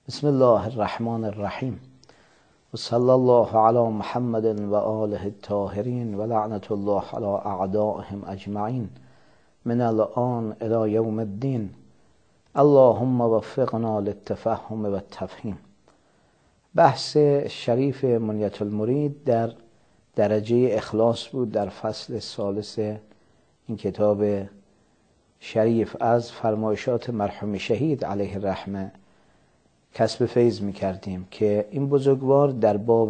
بسم الله الرحمن الرحیم و صلی الله علی محمد و آله الطاهرین و لعنت الله علی اعدائهم اجمعین من الان الی یوم الدین. اللهم وفقنا للتفهم و التفهیم. بحث شریف منیت المرید در درجه اخلاص بود در فصل ثالث این کتاب شریف. از فرمایشات مرحوم شهید علیه الرحمه کسب فیض می کردیم که این بزرگوار در باب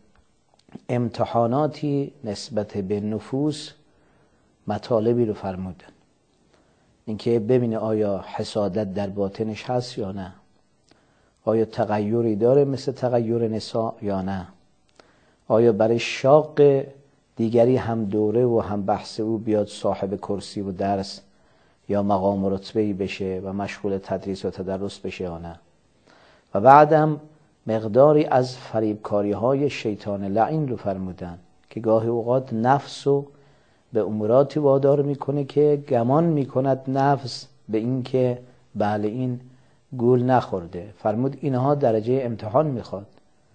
امتحاناتی نسبت به نفوس مطالبی رو فرمودن، اینکه ببینه آیا حسادت در باطنش هست یا نه، آیا تغییری داره مثل تغییر نساء یا نه، آیا برای شاق دیگری هم دوره و هم بحث او بیاد صاحب کرسی و درس یا مقام و رتبه‌ای بشه و مشغول تدریس و تدرس بشه یا نه. و بعدم مقداری از فریبکاری های شیطان لعین رو فرمودن که گاهی اوقات نفس رو به اموراتی وادار میکنه که گمان میکند نفس به این که بله این گول نخورده. فرمود اینها درجه امتحان میخواد.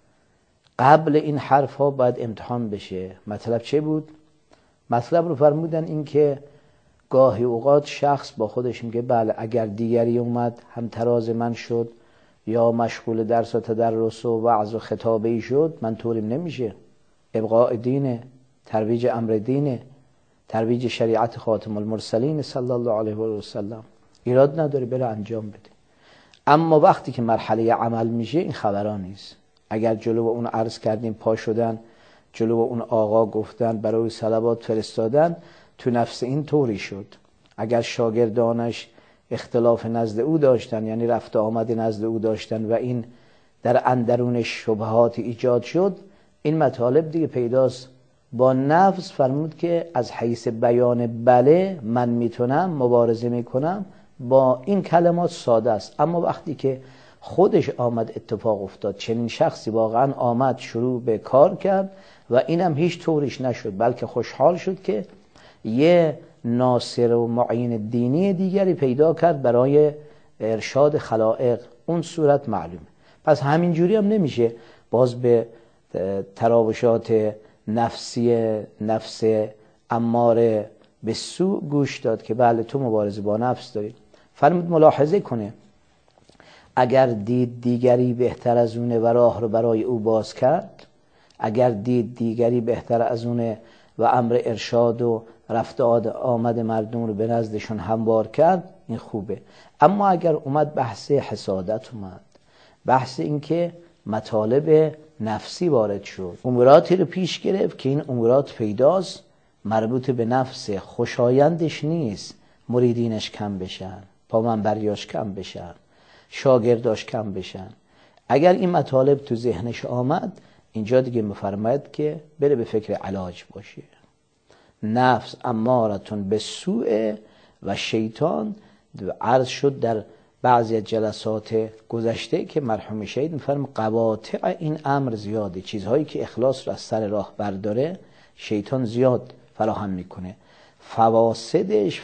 قبل این حرف ها باید امتحان بشه. مطلب چه بود؟ مطلب رو فرمودن این که گاهی اوقات شخص با خودش میگه بله اگر دیگری اومد هم تراز من شد یا مشغول درس و تدرس و وعظ و خطابه‌ای شد، من طوریم نمیشه. ابقاء دینه، ترویج امر دینه، ترویج شریعت خاتم المرسلین صلی الله علیه و سلم، ایراد نداره بره انجام بده. اما وقتی که مرحله عمل میشه این خبرها نیست. اگر جلو اون عرض کردیم پا شدن، جلو اون آقا گفتن، برای صلوات فرستادن، تو نفس این طوری شد. اگر شاگردانش اختلاف نزد او داشتن، یعنی رفت آمد نزد او داشتن و این در اندرون شبهات ایجاد شد، این مطالب دیگه پیداست. با نفس فرمود که از حیث بیان بله من میتونم مبارزه میکنم با این کلمات ساده است، اما وقتی که خودش آمد اتفاق افتاد، چنین شخصی واقعا آمد شروع به کار کرد و اینم هیچ طوریش نشد، بلکه خوشحال شد که یه ناصر و معین دینی دیگری پیدا کرد برای ارشاد خلائق. اون صورت معلومه. پس همینجوری هم نمیشه باز به تراوشات نفس اماره به سوء گوش داد که بله تو مبارزه با نفس داری. فرمود ملاحظه کنه اگر دید دیگری بهتر از اونه و راه رو برای او باز کرد، اگر دید دیگری بهتر از اونه و امر ارشاد و رفت آمد مردم رو به نزدشون هموار کرد، این خوبه. اما اگر اومد بحث حسادت اومد، بحث این که مطالب نفسی وارد شد، اموراتی رو پیش گرفت که این امورات پیداست مربوط به نفس، خوشایندش نیست مریدینش کم بشن، پامنبریاش کم بشن، شاگرداش کم بشن. اگر این مطالب تو ذهنش آمد، اینجا دیگه مفرماید که بره به فکر علاج باشه. نفس امارتون به سوء و شیطان عرض شد در بعضی از جلسات گذشته که مرحوم شهید میفرم قواطع این امر زیاده. چیزهایی که اخلاص رو از سر راه برداره شیطان زیاد فراهم میکنه. فواسدش،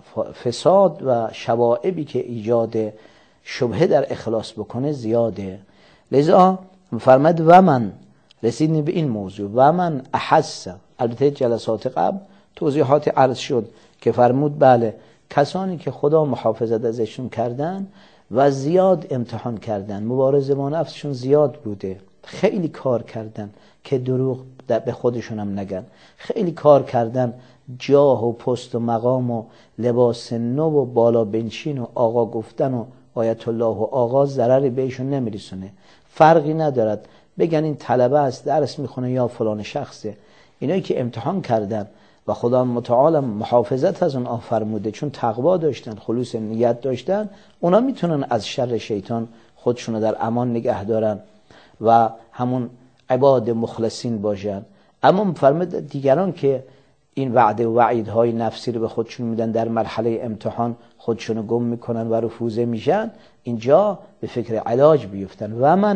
فساد و شوائبی که ایجاد شبهه در اخلاص بکنه زیاده. لذا فرمد و من رسیدیم به این موضوع و من احس. البته جلسات قبل توضیحات عرض شد که فرمود بله کسانی که خدا محافظت ازشون کردن و زیاد امتحان کردن، مبارزه با نفسشون زیاد بوده، خیلی کار کردن که دروغ به خودشون هم نگن، خیلی کار کردن جاه و پست و مقام و لباس نو و بالا بنشین و آقا گفتن و آیت الله و آقا ضرری بهشون نمیرسونه. فرقی ندارد بگن این طلبه است درس میخونه یا فلان شخصه. اینایی که امتحان کردن و خدا متعال محافظت از اون فرموده، چون تقوا داشتن، خلوص نیت داشتن، اونا میتونن از شر شیطان خودشونو در امان نگه دارن و همون عباد مخلصین باشن. اما فرموده دیگران که این وعده و وعیدهای نفسی رو به خودشون میدن، در مرحله امتحان خودشونو گم میکنن و رفوزه میشن، اینجا به فکر علاج بیفتن.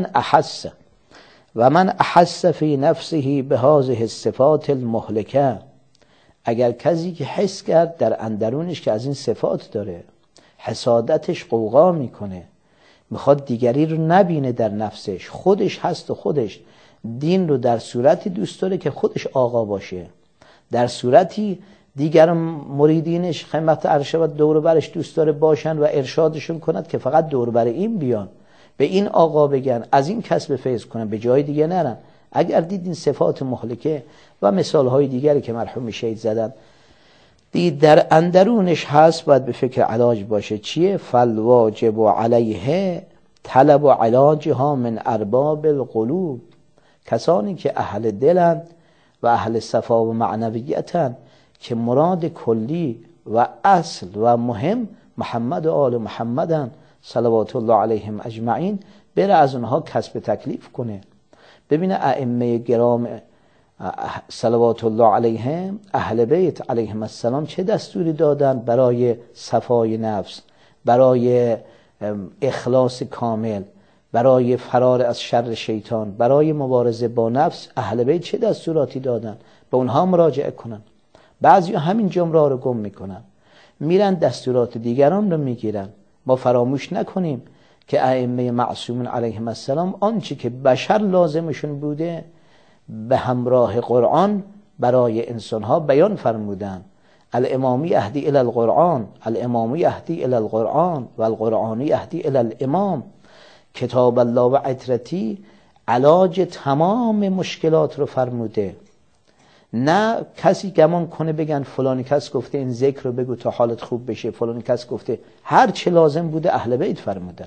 و من احس فی نفسه به هذه الصفات المهلکه. اگر کسی که حس کرد در اندرونش که از این صفات داره، حسادتش قوقا میکنه، میخواد دیگری رو نبینه در نفسش، خودش هست و خودش دین رو در صورتی دوست داره که خودش آقا باشه، در صورتی دیگر مریدینش خدمت عرشه و دور برش دوست داره باشن و ارشادشون کند که فقط دور بر این بیان، به این آقا بگن، از این کسب فیض کنن، به جای دیگه نرن. اگر دیدین صفات مهلکه و مثالهای دیگری که مرحوم شهید زدن دید در اندرونش هست، باید به فکر علاج باشه. چیه؟ فالواجب علیه طلب و علاجها من ارباب القلوب. کسانی که اهل دلند و اهل صفا و معنویتند که مراد کلی و اصل و مهم محمد و آل محمدن صلوات الله علیهم اجمعین، بره از اونها کسب تکلیف کنه. ببینه ائمه گرام صلوات الله علیهم اهل بیت علیهم السلام چه دستوری دادن برای صفای نفس، برای اخلاص کامل، برای فرار از شر شیطان، برای مبارزه با نفس. اهل بیت چه دستوراتی دادن؟ به اونها مراجعه کنن. بعضی همین جمله رو گم میکنن، میرن دستورات دیگران رو میگیرن. ما فراموش نکنیم که ائمه معصومون علیهم السلام آنچه که بشر لازمشون بوده به همراه قرآن برای انسانها بیان فرمودن. الامامی یهدی الی القرآن، الامامی یهدی الی القرآن و القرآنی یهدی الی الامام. کتاب الله و عترتی علاج تمام مشکلات رو فرموده. نه کسی گمان کنه بگن فلانی کس گفته این ذکر رو بگو تا حالت خوب بشه، فلانی کس گفته. هر چه لازم بوده اهل بیت فرمودن.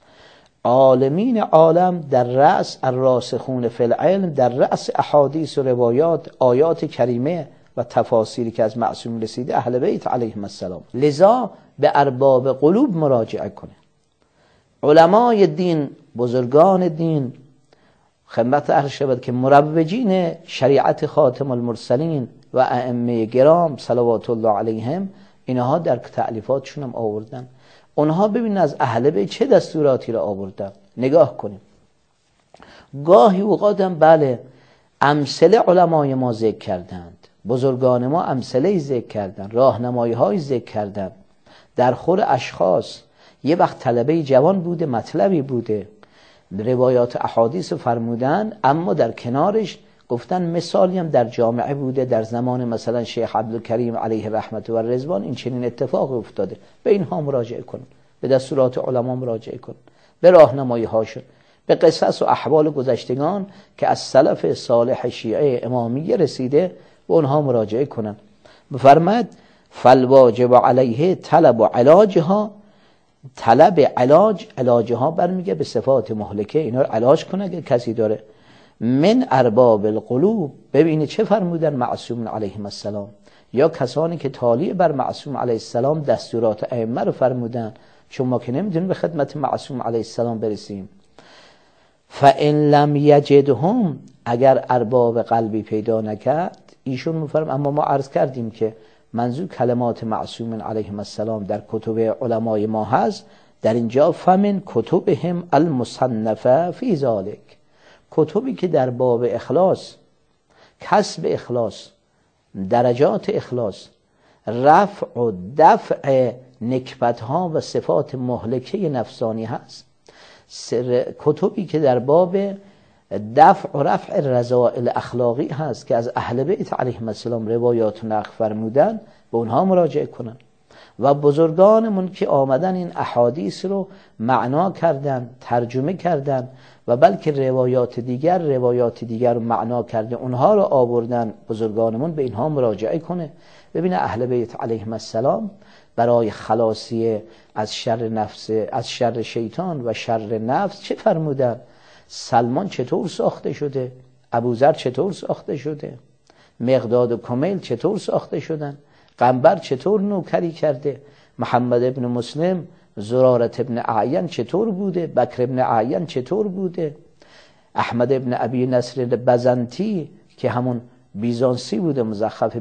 عالمین عالم در رأس الراسخون فی العلم، در رأس احادیث و روایات، آیات کریمه و تفاسیری که از معصوم رسیده اهل بیت علیهم السلام. لذا به ارباب قلوب مراجعه کنه. علمای دین، بزرگان دین خدمت عرض شود که مروجین شریعت خاتم المرسلین و ائمه گرام صلوات الله علیهم، اینها در تألیفاتشون هم آوردن. اونها ببین از اهل بیت چه دستوراتی را آوردن. نگاه کنیم. گاهی اوقات هم بله امثله علمای ما ذکر کردند، بزرگان ما امثله ذکر کردند، راهنمایی های ذکر کردند. در خور اشخاص یه وقت طلبه جوان بوده، مطلبی بوده، روایات احادیث فرمودن، اما در کنارش گفتن مثالی هم در جامعه بوده در زمان مثلا شیخ عبدالکریم علیه رحمت و رضوان این چنین اتفاق افتاده. به اینها مراجعه کن، به دستورات علما مراجعه کن، به راهنمایی هاشون، به قصص و احوال گذشتگان که از سلف صالح شیعه امامیه رسیده، به اونها مراجعه کنن. بفرماید فالواجب علیه طلب و علاجها. طلب علاجها برمیگه به صفات مهلکه، اینا رو علاج کنه اگه کسی داره. من ارباب القلوب. ببینه چه فرمودن معصوم علیهم السلام، یا کسانی که تالی بر معصوم علیه السلام دستورات ائمه رو فرمودن، چون ما که نمیدونیم به خدمت معصوم علیه السلام برسیم. فان لم یجدهم، اگر ارباب قلبی پیدا نکرد ایشون میفرم. اما ما عرض کردیم که منظور کلمات معصوم علیهم السلام در کتب علمای ما هست. در اینجا فمن کتبهم المصنفه فی ذلک، کتبی که در باب اخلاص، کسب اخلاص، درجات اخلاص، رفع و دفع نکبتها و صفات مهلکه نفسانی هست. کتبی که در باب دفع و رفع رذائل اخلاقی هست که از اهل بیت علیهم السلام روایات نقل فرمودن، به اونها مراجعه کنن. و بزرگانمون که آمدن این احادیث رو معنا کردن، ترجمه کردن، و بلکه روایات دیگر رو معنا کرده اونها رو آوردن. بزرگانمون به اینها مراجعه کنه، ببینه اهل بیت علیهم السلام برای خلاصی از شر نفس، از شر شیطان و شر نفس چه فرمودن. سلمان چطور ساخته شده، ابوذر چطور ساخته شده، مقداد و کمیل چطور ساخته شدن، قنبر چطور نوکری کرده، محمد ابن مسلم، زرارت ابن اعین چطور بوده، بکر ابن اعین چطور بوده، احمد ابن ابی نصر بزنتی که همون بیزانسی بوده، مزخرف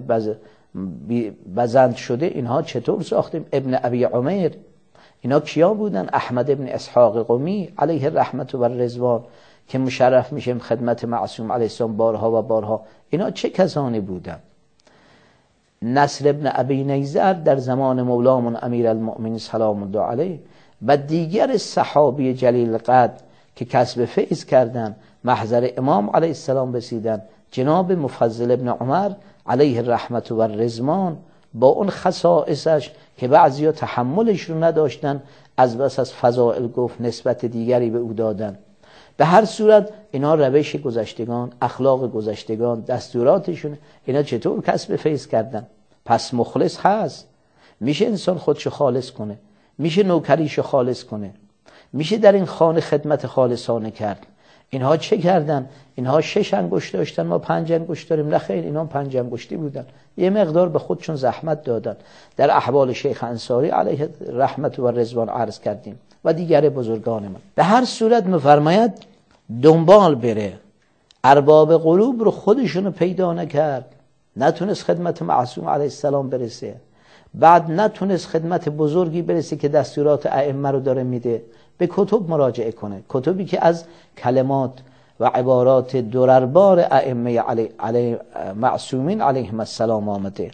بزنت شده، اینها چطور ساختیم، ابن ابی عمر، اینا کیا بودن؟ احمد ابن اسحاق قمی علیه رحمت و رضوان که مشرف میشیم خدمت معصوم علیه السلام بارها و بارها. اینا چه کسانی بودن؟ نصر ابن ابی نیزر در زمان مولامون امیر المؤمنین سلام الله علیه و دیگر صحابی جلیل قدر که کسب فیض کردن، محضر امام علیه السلام رسیدن، جناب مفضل ابن عمر علیه الرحمت و الرضوان، با اون خصائصش که بعضیا تحملش رو نداشتن، از بس از فضائل گفت، نسبت دیگری به او دادن. به هر صورت اینا روش گذشتگان، اخلاق گذشتگان، دستوراتشون، اینا چطور کسب فیض کردن؟ پس مخلص هست، میشه انسان خودشو خالص کنه، میشه نوکریشو خالص کنه، میشه در این خانه خدمت خالصانه کرد. اینها چه کردن؟ اینها 6 انگشت داشتن، ما 5 انگشت داریم. نه خیر، اینا 5 انگشتی بودن، یه مقدار به خودشون زحمت دادن. در احوال شیخ انصاری علیه رحمت و رضوان عرض کردیم و دیگر بزرگان من. به هر صورت میفرماید دنبال بره، ارباب قلوب رو خودشونو پیدا نکرد، نتونست خدمت معصوم علیه السلام برسه، بعد نتونست خدمت بزرگی برسه که دستورات ائمه رو داره میده، به کتب مراجعه کنه، کتبی که از کلمات و عبارات درربار ائمه علی معصومین علیهم السلام آمده.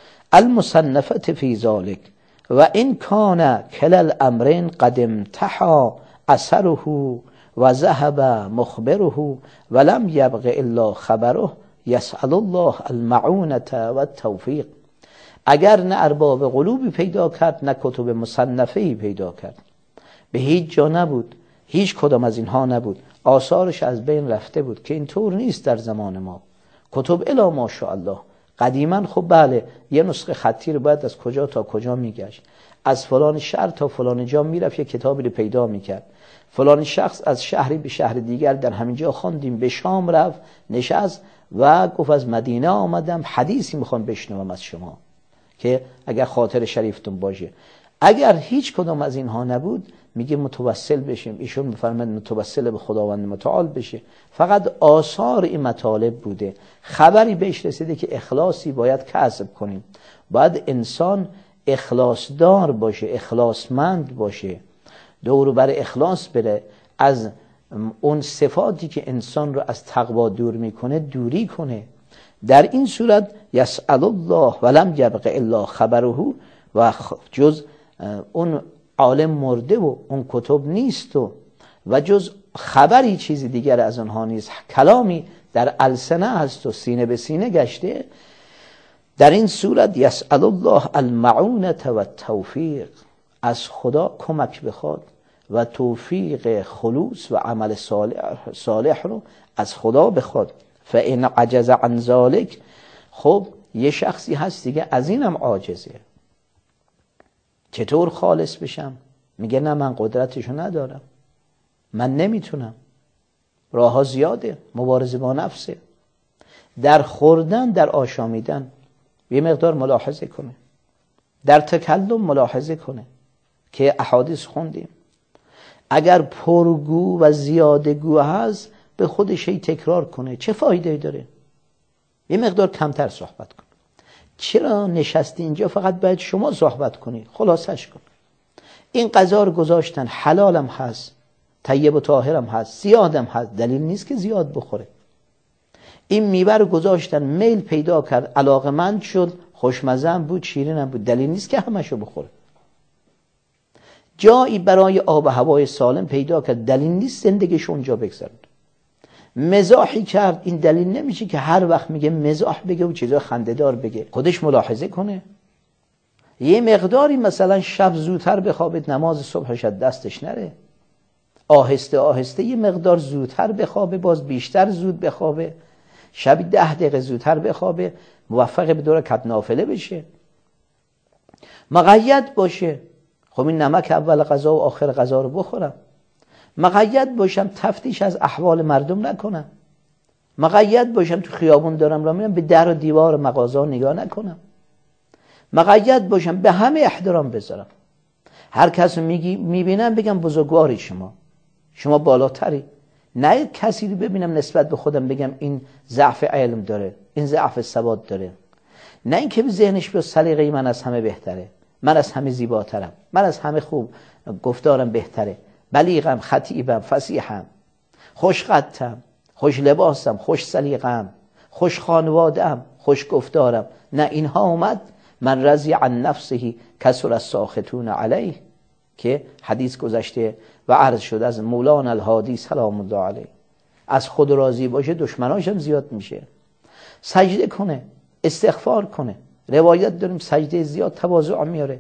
المصنفت فی ذالک و این کان کل الامرین قد امتحى اثره و ذهب مخبره ولم یبق الا خبره یسأل الله المعونة و التوفیق. اگر نه ارباب قلوبی پیدا کرد، نه کتب مصنفه‌ای پیدا کرد، به هیچ جا نبود، هیچ کدام از اینها نبود، آثارش از بین رفته بود که اینطور نیست در زمان ما. کتب الا ماشاءالله قدیما خب بله یه نسخه خطی رو باید از کجا تا کجا میگشت، از فلان شهر تا فلان جا میرفت یه کتابی رو پیدا میکرد، فلان شخص از شهری به شهر دیگر در همین جا خواندیم، به شام رفت نشست و گفت از مدینه آمدم، حدیثی میخوام بشنوم از شما، که اگر خاطر شریفتون باشه. اگر هیچ کدام از اینها نبود، میگه متوسل بشیم، ایشون میفرماید متوسل به خداوند متعال بشه. فقط آثار این مطالب بوده، خبری بهش رسیده که اخلاصی باید کسب کنیم، باید انسان اخلاصدار باشه، اخلاصمند باشه، دور بر اخلاص بره، از اون صفاتی که انسان رو از تقوا دور میکنه دوری کنه. در این صورت یسأل الله ولم یبق الا خبره، و جز اون عالم مرده و اون کتب نیست و جز خبری چیزی دیگر از اونها نیست، کلامی در السنه هست و سینه به سینه گشته. در این صورت یسأل الله المعونة و التوفیق، از خدا کمک بخواد و توفیق خلوص و عمل صالح رو از خدا بخواد. فإن عجز عن ذلك، خب یه شخصی هست دیگه از اینم عاجزه، چطور خالص بشم؟ میگه نه من قدرتشو ندارم، من نمیتونم، راه ها زیاده، مبارزه با نفسه. در خوردن، در آشامیدن یه مقدار ملاحظه کنه، در تکلم ملاحظه کنه که احادیث خوندیم، اگر پرگو و زیادگو هست به خودش هی تکرار کنه، چه فایده داره؟ یه مقدار کمتر صحبت کن. چرا نشستی اینجا فقط باید شما صحبت کنی؟ خلاصش کن. این غذا رو گذاشتن، حلالم هست، طیب و طاهرم هست، زیادم هست، دلیل نیست که زیاد بخوره. این میوه رو گذاشتن، میل پیدا کرد، علاقمند شد، خوشمزه بود، شیرینم بود، دلیل نیست که همشو بخوره. جایی برای آب و هوای سالم پیدا کرد، دلیل نیست زندگیش اونجا بگذارد. مزاحی کرد، این دلیل نمیشه که هر وقت میگه مزاح بگه و چیزا خنده‌دار بگه. خودش ملاحظه کنه، یه مقداری مثلا شب زودتر بخوابید، نماز صبحش از دستش نره، آهسته آهسته یه مقدار زودتر بخوابه، باز بیشتر زود بخوابه، شب 10 دقیقه زودتر بخوابه، موفق به دور کت نافله بشه، مقید باشه. خب این نمک اول غذا و آخر غذا رو بخورم، مقید باشم تفتیش از احوال مردم نکنم، مقید باشم تو خیابون دارم را میرم به در و دیوار مغازه نگاه نکنم، مقید باشم به همه احترام بذارم، هر کس رو میبینم بگم بزرگواری شما بالاتری، نه کسی رو ببینم نسبت به خودم بگم این ضعف علم داره، این ضعف ثبات داره، نه این که به ذهنش بیاد سلیقه من از همه بهتره، من از همه زیباترم، من از همه خوب گفتارم بهتره، بلیغم، خطیبم، فصیحم، خوش قدم، خوش لباسم، خوش سلیقم، خوش خانوادم، خوش گفتارم. نه اینها اومد من رضی عن نفسه کسر الساخطون علیه، که حدیث گذشته و عرض شد از مولانا الهادی سلام الله علیه، از خود راضی باشه دشمناش هم زیاد میشه. سجده کنه، استغفار کنه. روایت داریم سجده زیاد تواضع میاره.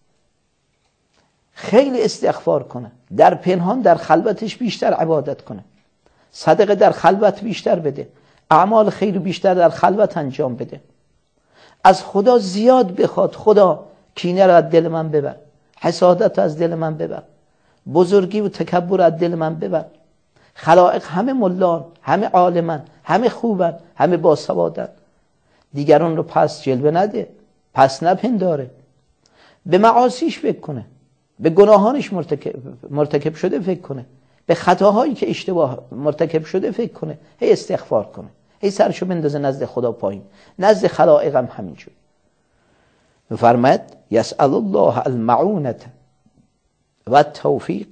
خیلی استغفار کنه، در پنهان در خلوتش بیشتر عبادت کنه، صدقه در خلوت بیشتر بده، اعمال خیر بیشتر در خلوت انجام بده، از خدا زیاد بخواد خدا کینه را از دل من ببر، حسادت از دل من ببر، بزرگی و تکبر از دل من ببر. خلائق همه ملان، همه عالمن، همه خوبن، همه باسوادن. دیگران رو پس جلوه نده، پس نپنداره، به معاصیش فکر کنه، به گناهانش مرتکب شده فکر کنه، به خطاهایی که اشتباه مرتکب شده فکر کنه، هی استغفار کنه، هی سرشو بندازه نزد خدا پایین، نزد خلائق هم همینجور. فرماید یسأل الله المعونة و التوفیق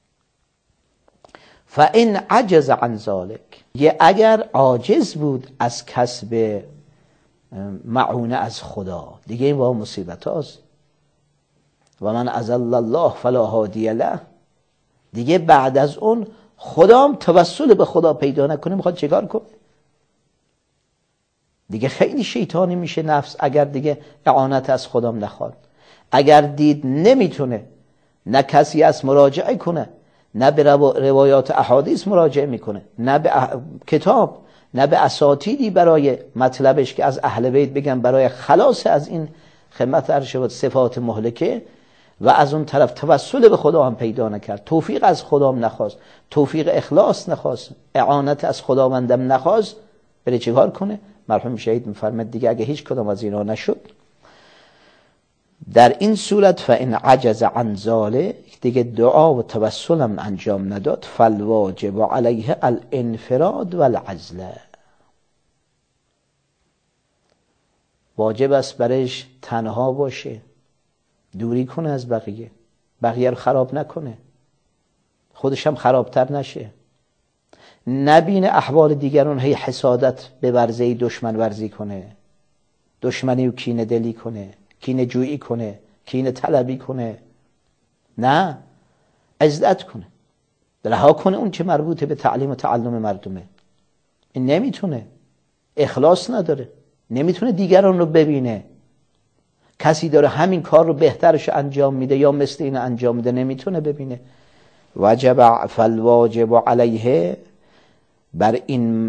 فإن عجز عن ذلك. اگر عاجز بود از کسب معونه از خدا، دیگه این با مصیبت هاست. و من اضل الله فلا هادی له. دیگه بعد از اون خدام توسل به خدا پیدا نکنه میخواد چیکار کنه؟ دیگه خیلی شیطانی میشه نفس اگر دیگه اعانت از خدام نخواد. اگر دید نمیتونه، نه کسی از مراجعه کنه، نه به روایات احادیث مراجعه میکنه، نه به کتاب، نه به اساتیدی برای مطلبش که از اهل بیت بگن برای خلاص از این خدمت ارشد صفات مهلکه، و از اون طرف توسل به خدا هم پیدا نکرد، توفیق از خدام نخواست، توفیق اخلاص نخواست، اعانت از خداوندم نخواست، بره چیکار کنه؟ مرحوم شهید میفرماد دیگه اگه هیچ کدام از اینا نشد، در این صورت فإن عجز عن ذلک، دیگه دعا و توسل هم انجام نداد، فالواجب علیه الانفراد والعزله. واجب است برش تنها باشه، دوری کنه از بقیه، بقیه رو خراب نکنه، خودش هم خرابتر نشه، نبینه احوال دیگران، هی حسادت به ورزه دشمن ورزی کنه، دشمنی و کینه دلی کنه، کینه جویی کنه، کینه طلبی کنه. نه، عزت کنه، رها کنه اون که مربوط به تعلیم و تعلم مردمه. این نمیتونه، اخلاص نداره، نمیتونه دیگران رو ببینه. کسی داره همین کار رو بهترش انجام میده یا مثل این انجام میده، نمیتونه ببینه. وجب فالواجب علیه، بر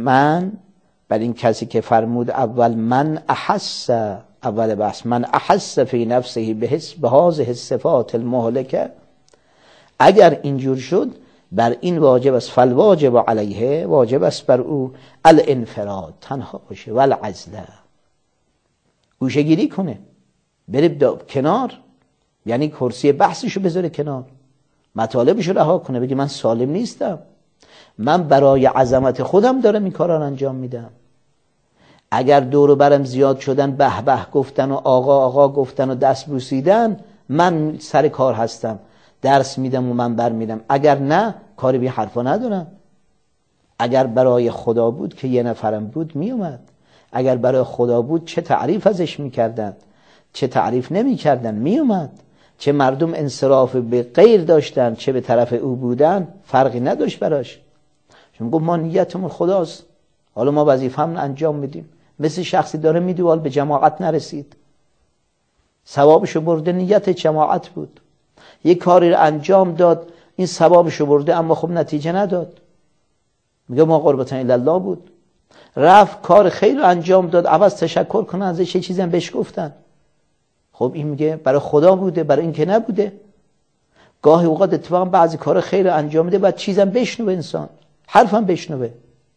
این کسی که فرمود اول من احس، اول بحث من احس فی نفسه به هذه الصفات المهلکه، اگر اینجور شد بر این واجب است، فالواجب علیه، واجب است بر او الانفراد، تنها باشه، والعزله، گوشه‌گیری کنه، بره کنار، یعنی کرسی بحثشو بذاره کنار، مطالبشو رها کنه، بگه من سالم نیستم، من برای عظمت خودم دارم این کارا رو انجام میدم. اگر دور و برم زیاد شدن، به به گفتن و آقا آقا گفتن و دست بوسیدن، من سر کار هستم، درس میدم و من برمیدم. اگر نه، کاری به حرفا ندارم. اگر برای خدا بود که یه نفرم بود میومد، اگر برای خدا بود چه تعریف ازش میکردن، چه تعریف نمیکردن، میومد. چه مردم انصراف به غیر داشتن، چه به طرف او بودن، فرقی نداشت براش. چون گفت ما نیتمون خداست، حالا ما وظیفه‌مون انجام میدیم. مثل شخصی داره میدوال به جماعت نرسید، ثوابشو برده، نیت جماعت بود، یه کاری رو انجام داد، این ثوابشو برده، اما خب نتیجه نداد، میگه ما قربتا الله بود. رفت کار خیر رو انجام داد، عوض تشکر کنه ازش، چه چیزی هم بهش گفتن، خب این میگه برای خدا بوده، برای این که نبوده. گاهی اوقات اتفاقا بعضی کار خیر رو انجام میده، بعد چیزم بشنوه، انسان حرفم بشنوه،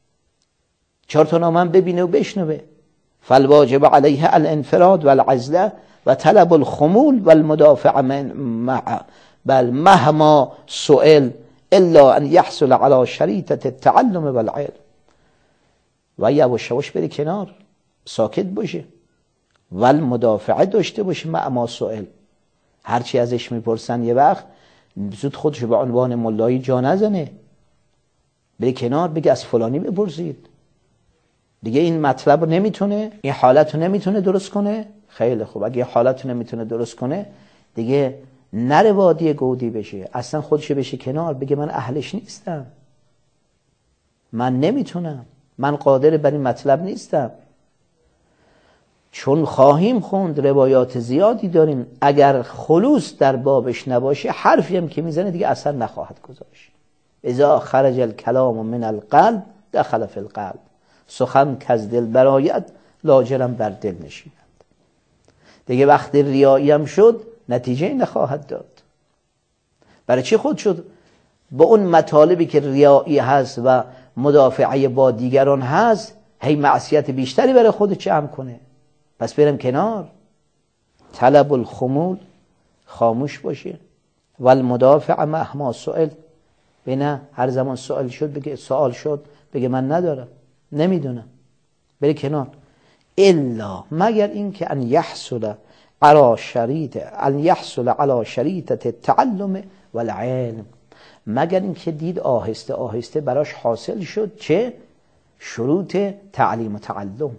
4 تا نامه ببینه و بشنوه. فالواجب علیه الانفراد والعزله و طلب الخمول والمدافع مع بل مهما سئل الا ان يحصل على شریطه التعلم والعلم. و یواش یواش بری کنار، ساکت باشه، والمدافعه داشته باشه مع ما سئل. هرچی ازش میپرسن یه وقت زود خودشو به عنوان ملایی جا نزنه، بری کنار، بگه از فلانی بپرسید، دیگه این مطلب رو نمیتونه، این حالت رو نمیتونه درست کنه. خیلی خوب، اگه حالت رو نمیتونه درست کنه، دیگه نره وادی گودی بشه، اصلا خودشو بشه کنار، بگه من اهلش نیستم، من نمیتونم، من قادر بر این مطلب نیستم. چون خواهیم خوند روایات زیادی داریم اگر خلوص در بابش نباشه حرفی هم که میزنه دیگه اثر نخواهد گذاشت. اذا خرج الکلام من القلب دخل فی القلب، سخن که از دل برآید لاجرم بر دل نشیند. دیگه وقتی ریایی هم شد نتیجه نخواهد داد. برای چی خود شد با اون مطالبی که ریایی هست و مدافعه با دیگران هست هی معصیت بیشتری برای خود جمع کنه؟ پس برم کنار. طلب الخمول، خاموش باشه. والمدافع مهما سئل، نه هر زمان سوال شد بگه من ندارم، نمیدونم، بری کنار. الا مگر این که ان یحصل علی شریطه التعلم والعلم، مگر این که دید آهسته آهسته براش حاصل شد چه؟ شروط تعلیم و تعلم،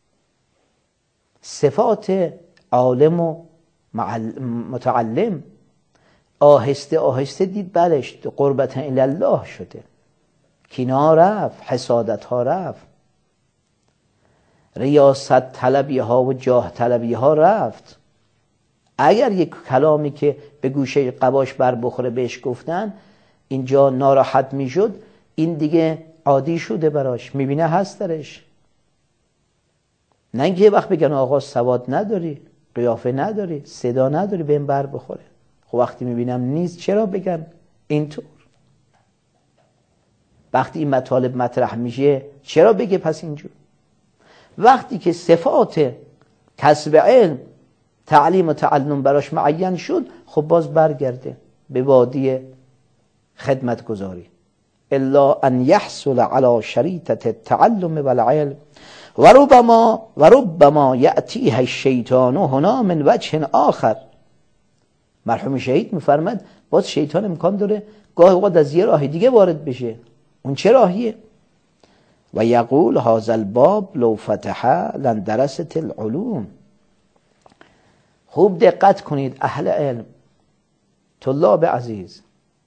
صفات عالم و متعلم. آهسته آهسته دید بلش قربت الله شده، کینا رفت، حسادت ها رفت، ریاست طلبی ها و جاه طلبی ها رفت. اگر یک کلامی که به گوشه قباش بر بخوره بهش گفتن اینجا ناراحت می شد، این دیگه عادی شده براش، میبینه هست درش. نه اینکه یه وقت بگن آقا سواد نداری، قیافه نداری، صدا نداری، بهم بر بخوره. خب وقتی میبینم نیست چرا بگن اینطور؟ وقتی این مطالب مطرح میشه چرا بگه پس اینجور؟ وقتی که صفات کسب علم، تعلیم و تعلم براش معین شد، خب باز برگرده به وادی خدمت گذاری. الا ان یحصل علی شریطه التعلم والعلم و ربما یأتیه الشیطان هنا من وجه آخر. مرحوم شهید میفرماد باز شیطان امکان داره گاهی اوقات از یه راه دیگه وارد بشه. اون چه راهیه؟ و یقول هذا الباب لو فتح لندرست العلوم. خوب دقت کنید اهل علم، طلاب عزیز،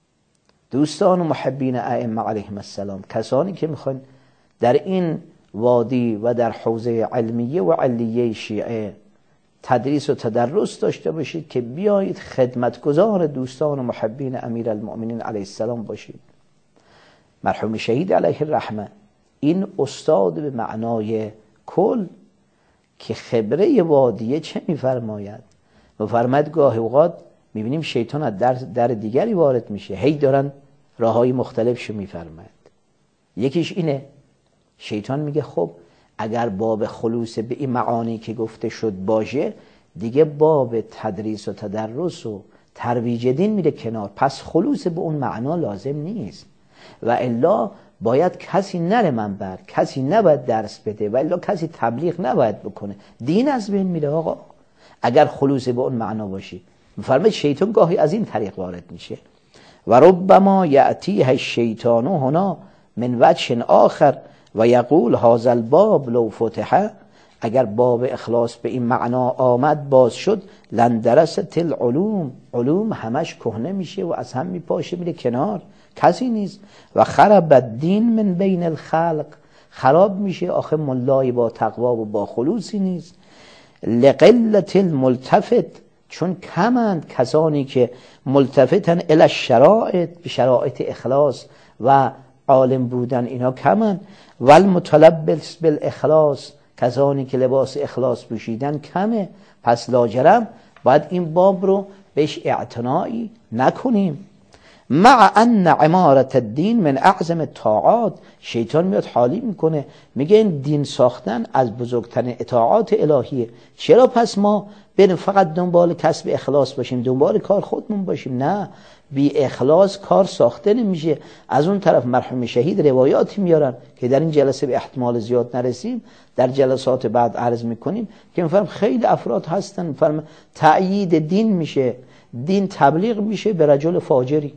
دوستان و محبین ائمه علیهم السلام، کسانی که میخوان در این وادی و در حوزه علمیه و علیه شیعه تدریس و تدرس داشته باشید که بیایید خدمتگزار دوستان و محبین امیرالمؤمنین علیه السلام باشید. مرحوم شهید علیه الرحمه این استاد به معنای کل که خبره وادیه چه میفرماید؟ میفرماید گاهی اوقات میبینیم شیطان از در دیگری وارد میشه، هی دارن راههای مختلفشو میفرماید. یکیش اینه، شیطان میگه خب اگر باب خلوص به این معانی که گفته شد باشه، دیگه باب تدریس و تدرس و ترویج دین میره کنار، پس خلوص به اون معنا لازم نیست. و الا باید کسی نره منبر، کسی نباید درس بده، و الا کسی تبلیغ نباید بکنه، دین از بین میره آقا اگر خلوص به اون معنا باشی. میفرماید شیطان گاهی از این طریق وارد میشه. و ربما یأتیه الشیطان هنا من وجه آخر و یقول هذا الباب لو فتح، اگر باب اخلاص به این معنا آمد باز شد، لندرست العلوم، علوم همش کهنه میشه و از هم میپاشه میره کنار، کسی نیست. و خرب الدین من بین الخلق، خراب میشه آخه ملای با تقوا و با خلوصی نیست. لقلت الملتفت، چون کمند کسانی که ملتفتن الی الشرائط، به شرایط اخلاص و عالم بودن اینا کمند. والمتلبس بالاخلاص، کسانی که لباس اخلاص پوشیدن کمه. پس لاجرم باید این باب رو بهش اعتنایی نکنیم. مع ان عمارت الدین من اعظم الطاعات، شیطان میاد حالی میکنه میگه این دین ساختن از بزرگترین اطاعات الهیه، چرا پس ما بریم فقط دنبال کسب اخلاص باشیم، دنبال کار خودمون باشیم؟ نه، بی اخلاص کار ساخته نمیشه. از اون طرف مرحوم شهید روایاتی میارن که در این جلسه به احتمال زیاد نرسیم، در جلسات بعد عرض میکنیم که میفرم خیلی افراد هستن میفرم تأیید دین میشه، دین تبلیغ میشه به رجل فاجری.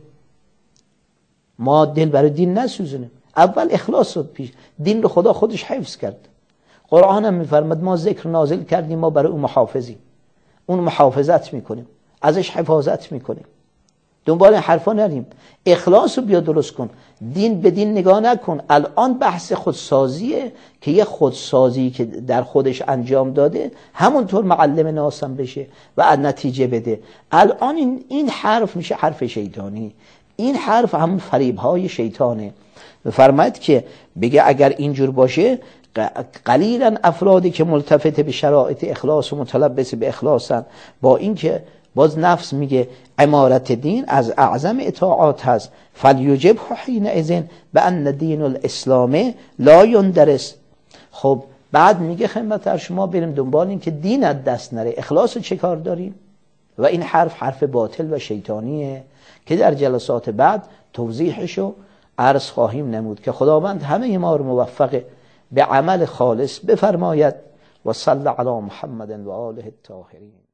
ما دل برای دین نسوزونیم، اول اخلاص شد پیش، دین رو خدا خودش حفظ کرد. قرآن هم میفرماد ما ذکر نازل کردیم، ما برای اون محافظیم، اون محافظت میکنیم. ازش حفاظت میکنیم. دنبال این حرفا نریم. اخلاص رو بیا درست کن، دین به دین نگاه نکن. الان بحث خودسازیه که یه خودسازی که در خودش انجام داده همونطور معلم ناسم بشه و نتیجه بده. الان این حرف میشه حرف شیطانی. این حرف همون فریب‌های شیطانه. فرماید که بگه اگر اینجور باشه قلیلا افرادی که ملتفت به شرایط اخلاص و متلبس به اخلاصن، با اینکه باز نفس میگه عمارت دین از اعظم اطاعات هست، فلیجب حینئذ بان دین الاسلام لا یندرس. خب بعد میگه خدمت شما بریم دنبال این که دین از دست نره، اخلاص چه کار داریم؟ و این حرف باطل و شیطانیه که در جلسات بعد توضیحشو عرض خواهیم نمود که خداوند همه ما رو موفق به عمل خالص بفرماید. و صلی علی محمد و آله الطاهرین.